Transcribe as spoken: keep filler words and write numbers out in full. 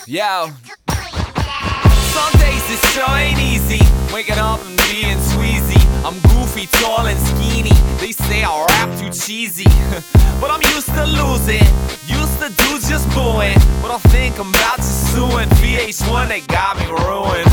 Yo. Some days it sure ain't easy, waking up and being squeezy. I'm goofy, tall and skinny. They say I rap too cheesy, but I'm used to losing, used to dudes just booing. But I think I'm about to sue, and V H one, they got me ruined.